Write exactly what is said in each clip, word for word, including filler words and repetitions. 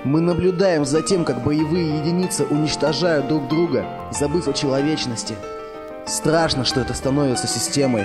Мы наблюдаем за тем, как боевые единицы уничтожают друг друга, забыв о человечности. Страшно, что это становится системой.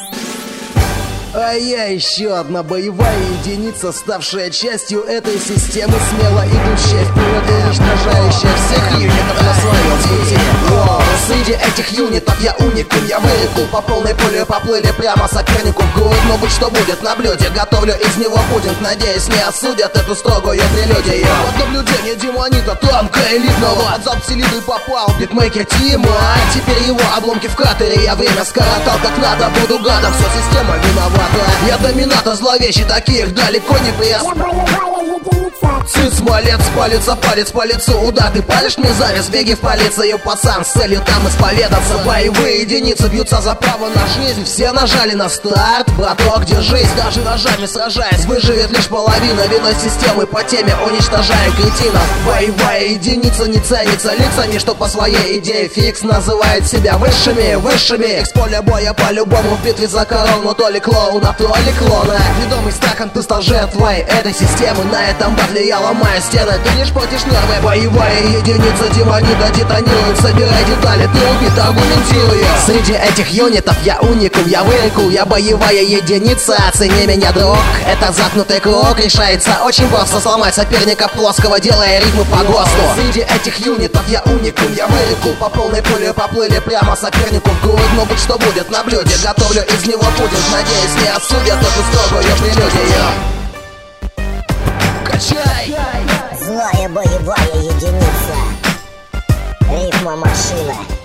А я еще одна боевая единица, ставшая частью этой системы, смело идущая вперед и уничтожающая всех юнитов на своем пути. Воу, среди этих юнитов я уникум, я вылетел по полной пуле, поплыли прямо сопернику в грудь. Но будь что будет на блюде, готовлю из него пудинг, надеюсь, не осудят эту строгую прелюдию. Под наблюдение демонита, танка элитного, от залп селитры попал битмейкер Тима. А теперь его обломки в катере, я время скоротал как надо, буду гадом, все система виновата. Я доминатор зловещий, таких далеко не пресс. Я боевая единица. Цыц, малец, палец о палец по лицу. Удар, ты палишь мне завис, беги в полицию, пацан, с целью там исповедаться. Боевые единицы бьются за право на жизнь. Все нажали на старт, браток, держись. Даже ножами сражаясь, выживет лишь половина. Виной системы по теме уничтожаю кретинов. Боевая единица не ценится лицами, что по своей идее фикс называет себя высшими, высшими. Их с поля боя по-любому в битве за корону. То ли клоуна, то ли клона. Ведомый страхом ты стал жертвой этой системы. На этом батле я ломаю стены, ты лишь платишь нервы. Боевая единица демонида детонирует. Собирай детали, ты убит, аргументируя. Среди этих юнитов я уникум, я вылетел, я боевая единица. Оцени меня, друг, это заткнутый круг. Решается очень просто сломать соперника плоского, делая ритмы по ГОСТу. Среди этих юнитов я уникум, я вылетел, по полной пуле поплыли прямо сопернику в грудь. Но будь что будет на блюде, готовлю из него пудинг, надеюсь, не осудят эту строгую прелюдию. Качай! Злая боевая единица. Рифма машина.